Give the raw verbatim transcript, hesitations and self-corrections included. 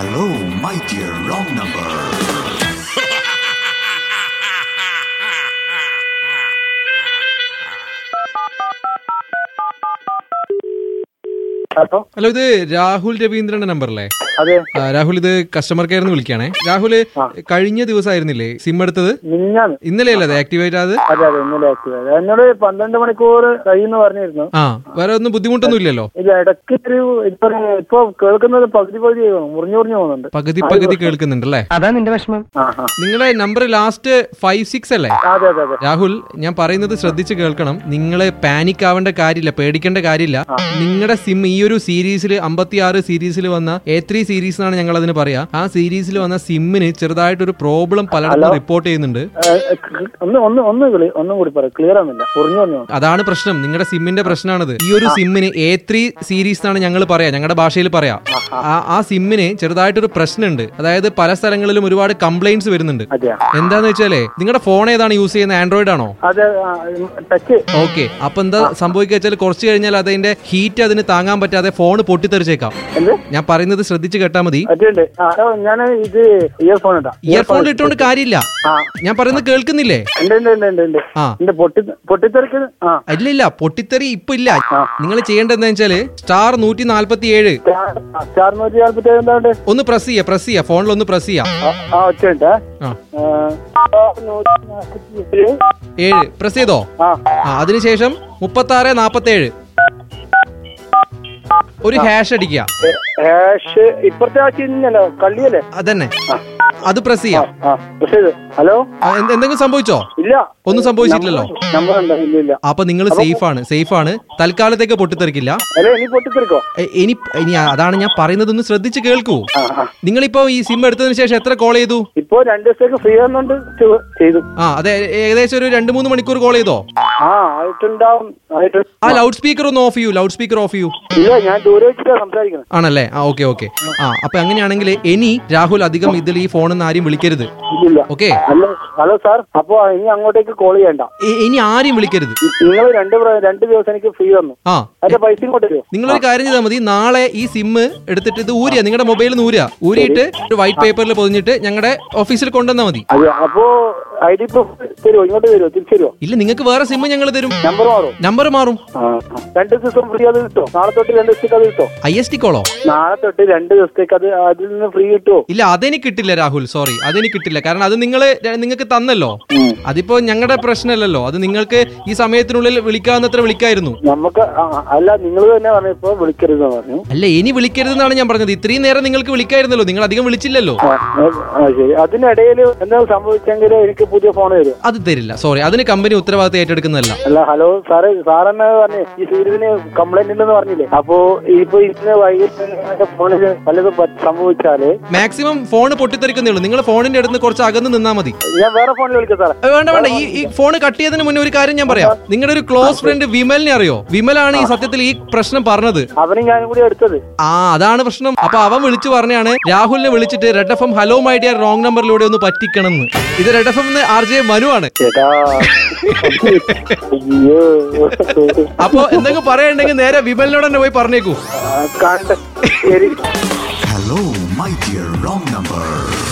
Hello, my dear wrong number. Hello hello, ഇത് Rahul രവീന്ദ്രന്റെ number അല്ലേ? അതെ. രാഹുൽ, ഇത് കസ്റ്റമർ കെയർ നിന്ന് വിളിക്കുകയാണേ. രാഹുൽ, കഴിഞ്ഞ ദിവസമായിരുന്നില്ലേ സിം എടുത്തത്? മിഞ്ഞാന്ന്. ഇന്നലെ അല്ലേ അത് ആക്ടിവേറ്റ് ആയത്? അതെ അതെ ഇന്നലെ ആക്ടിവേറ്റ്. എന്നോട് പന്ത്രണ്ട് മണിക്കൂർ കഴിയുന്നു പറഞ്ഞിരുന്നു. ആ, വേറെ ഒന്നും ബുദ്ധിമുട്ടൊന്നും ഇല്ലല്ലോ? ഇല്ല, ഇടയ്ക്ക് ഒരു ഇപ്പൊ ഇപ്പൊ കേൾക്കുന്നത് പകുതി പകുതി മുറിഞ്ഞു മുറിഞ്ഞു പോകുന്നുണ്ട്. പകുതി പകുതി കേൾക്കുന്നുണ്ടല്ലേ? അതാ നിന്റെ വിഷമം. നിങ്ങളുടെ നമ്പർ ലാസ്റ്റ് ഫൈവ് സിക്സ് അല്ലേ? അതെ അതെ അതെ. രാഹുൽ, ഞാൻ പറയുന്നത് ശ്രദ്ധിച്ച് കേൾക്കണം. നിങ്ങള് പാനിക് ആവേണ്ട കാര്യമില്ല, പേടിക്കേണ്ട കാര്യമില്ല. നിങ്ങളുടെ സിം ഈ ഒരു സീരീസിൽ അമ്പത്തി ആറ് സീരീസിൽ വന്ന എ ത്രീ സീരീസ് എന്നാണ് ഞങ്ങൾ അതിന് പറയാ. ആ സീരീസിൽ വന്ന സിമ്മിന് ചെറുതായിട്ടൊരു പ്രോബ്ലം പലയിടത്തും റിപ്പോർട്ട് ചെയ്യുന്നുണ്ട്. ഒന്നും കൂടി പറയാം, ക്ലിയർ ആവുന്നില്ല, മുറിഞ്ഞു മുറിഞ്ഞു. അതാണ് പ്രശ്നം, നിങ്ങളുടെ സിമ്മിന്റെ പ്രശ്നമാണത്. ഈ ഒരു സിമ്മിന് എ ത്രീ സീരീസ് എന്നാണ് ഞങ്ങൾ പറയാ, ഞങ്ങളുടെ ഭാഷയിൽ പറയാം. ആ സിമ്മിന് ചെറുതായിട്ടൊരു പ്രശ്നമുണ്ട്. അതായത് പല സ്ഥലങ്ങളിലും ഒരുപാട് കംപ്ലൈന്റ്സ് വരുന്നുണ്ട്. എന്താന്ന് വെച്ചാലേ, നിങ്ങളുടെ ഫോൺ ഏതാണ് യൂസ് ചെയ്യുന്നത്? ആൻഡ്രോയിഡ് ആണോ? ഓക്കെ. അപ്പൊ എന്താ സംഭവിക്കുക വെച്ചാൽ കുറച്ച് കഴിഞ്ഞാൽ അതിന്റെ ഹീറ്റ് അതിന് താങ്ങാൻ പറ്റാതെ ഫോൺ പൊട്ടിത്തെറിച്ചേക്കാം. ഞാൻ പറയുന്നത് ശ്രദ്ധിച്ച് കേട്ടാ മതി. ഇയർഫോൺ ഇട്ടുകൊണ്ട് കാര്യമില്ല. ഞാൻ പറയുന്നത് കേൾക്കുന്നില്ലേ? ഇല്ല ഇല്ല, പൊട്ടിത്തെറി ഇപ്പൊ ഇല്ല. നിങ്ങൾ ചെയ്യേണ്ടത് എന്താ വെച്ചാല് സ്റ്റാർ നൂറ്റി നാല്പത്തി ഏഴ് ഒന്ന് പ്രസ് ചെയ്യാ പ്രസ് ചെയ്യാ ഫോണിൽ ഒന്ന് പ്രസ് ചെയ്യാം. ഏഴ് പ്രസ് ചെയ്തോ? അതിനുശേഷം മുപ്പത്തി ആറ് നാപ്പത്തി ഏഴ് ഒരു ഹാഷ് അടിക്കുക. അതന്നെ, അത് പ്രസ് ചെയ്യാം. ഹലോ, എന്തെങ്കിലും സംഭവിച്ചോ? ഇല്ല, ഒന്നും സംഭവിച്ചിട്ടില്ലല്ലോ. അപ്പൊ നിങ്ങൾ സേഫ് ആണ്, സേഫ് ആണ്. തൽക്കാലത്തേക്ക് പൊട്ടിത്തെറിക്കില്ല. ഇനി ഇനി അതാണ് ഞാൻ പറയുന്നത്, ഒന്ന് ശ്രദ്ധിച്ച് കേൾക്കൂ. നിങ്ങളിപ്പോ ഈ സിം എടുത്തതിന് ശേഷം എത്ര കോൾ ചെയ്തു? ഇപ്പോ രണ്ടു ദിവസത്തേക്ക് ഫ്രീ ആണെന്നുണ്ട് ചെയ്തു. ആ അതെ, ഏകദേശം ഒരു രണ്ടു മൂന്ന് മണിക്കൂർ കോൾ ചെയ്തോ? ആ ലൗഡ് സ്പീക്കർ ഒന്ന് ഓഫ് ചെയ്യൂ, ലൗഡ് സ്പീക്കർ ഓഫ് ചെയ്യൂ. ആണല്ലേ? ആ ഓക്കെ ഓക്കെ. ആ അപ്പൊ അങ്ങനെയാണെങ്കിൽ ഇനി രാഹുൽ അധികം ഇതിൽ ഈ ഫോണിൽ നിന്ന് ആരും വിളിക്കരുത്. ഓക്കെ. ഹലോ സാർ, അപ്പൊ ഇനി അങ്ങോട്ടേക്ക് കോൾ ചെയ്യണ്ട, ഇനി ആരും വിളിക്കരുത്. നിങ്ങൾ രണ്ട് രണ്ട് ദിവസം എനിക്ക് ഫ്രീ തന്നു. ആ അതിന്റെ പൈസ ഇങ്ങോട്ട് തരുമോ? നിങ്ങളൊരു കാര്യം ചെയ്താൽ മതി, നാളെ ഈ സിം എടുത്തിട്ട് ഇത് ഊരിയ നിങ്ങളുടെ മൊബൈലിൽ നിന്ന് ഊരിയ ഊരിയിട്ട് ഒരു വൈറ്റ് പേപ്പറിൽ പൊതിഞ്ഞിട്ട് ഞങ്ങളുടെ ഓഫീസിൽ കൊണ്ടുവന്നാൽ മതി. അപ്പോ ഐ ഡി പ്രൂഫ് തരുമോ? ഇങ്ങോട്ട് തരുമോ? തിരിച്ചു തരുമോ? ഇല്ല, നിങ്ങൾക്ക് വേറെ സിം ഞങ്ങൾ തരും. നമ്പർ മാറും? നമ്പർ മാറും. രണ്ട് ദിവസം ഫ്രീ അത് കിട്ടോ? നാളെ തൊട്ട് രണ്ട് ദിവസത്തേക്ക് അത് കിട്ടോ? ഐ എസ് ടി കോളോ? നാളെ തൊട്ട് രണ്ട് ദിവസത്തേക്ക് അത് അതിൽ നിന്ന് ഫ്രീ കിട്ടുമോ? ഇല്ല, അതെനിക്ക് കിട്ടില്ല രാഹുൽ, സോറി, അതെനിക്ക് കിട്ടില്ല. കാരണം അത് നിങ്ങൾ നിങ്ങൾക്ക് തന്നല്ലോ, അതിപ്പോ ഞങ്ങളുടെ പ്രശ്നമല്ലല്ലോ. അത് നിങ്ങൾക്ക് ഈ സമയത്തിനുള്ളിൽ വിളിക്കാവുന്നത്ര വിളിക്കായിരുന്നു. നമുക്ക് അല്ല, നിങ്ങൾ തന്നെ പറഞ്ഞപ്പോ വിളിക്കരുത് പറഞ്ഞു. അല്ല, ഇനി വിളിക്കരുതെന്നാണ് ഞാൻ പറഞ്ഞത്. ഇത്രയും നേരം നിങ്ങൾക്ക് വിളിക്കായിരുന്നല്ലോ, നിങ്ങൾ അധികം വിളിച്ചില്ലല്ലോ. ശരി, അതിനിടയിൽ എന്താ സംഭവിച്ചെങ്കിൽ എനിക്ക് പുതിയ ഫോൺ തരും. അത് തരില്ല, സോറി, അതിന് കമ്പനി ഉത്തരവാദിത്തം ഏറ്റെടുക്കുന്നതല്ല. അല്ല, ഹലോ സാറേ, സാറെന്നെ പറഞ്ഞു ഈ സീരീസിന് കംപ്ലൈന്റ് ഉണ്ടെന്ന് പറഞ്ഞില്ലേ? അപ്പോ ഇപ്പൊ ഇന്ന് വൈകിട്ട് ഫോണിൽ പലതും സംഭവിച്ചാല് മാക്സിമം ഫോൺ പൊട്ടിത്തെറിക്കുന്നേ ഉള്ളൂ. നിങ്ങൾ ഫോണിന്റെ അടുത്ത് കുറച്ച് അകന്ന് നിന്നാ മതി. ഞാൻ വേറെ ഫോണിൽ വിളിക്കാം സാറേ. വേണ്ട വേണ്ട, ഈ ഈ ഫോൺ കട്ട് ചെയ്തതിന് മുന്നേ ഒരു കാര്യം ഞാൻ പറയാം. നിങ്ങളുടെ ഒരു ക്ലോസ് ഫ്രണ്ട് വിമലിനെ അറിയോ? വിമലാണ് ഈ സത്യത്തിൽ ഈ പ്രശ്നം പറഞ്ഞത്. അവനും ഞാനും കൂടി എടുത്തത്. ആ അതാണ് പ്രശ്നം. അപ്പൊ അവൻ വിളിച്ചു പറഞ്ഞാണ് രാഹുലിനെ വിളിച്ചിട്ട് red F M hello my dear wrong നമ്പറിലൂടെ ഒന്ന് പറ്റിക്കണം എന്ന്. ഇത് red F M R J Manu ആണ്. അപ്പൊ എന്തെങ്കിലും പറയണ്ടെങ്കിൽ നേരെ വിമലിനോട് തന്നെ പോയി പറഞ്ഞേക്കൂ. Hello, my dear wrong number.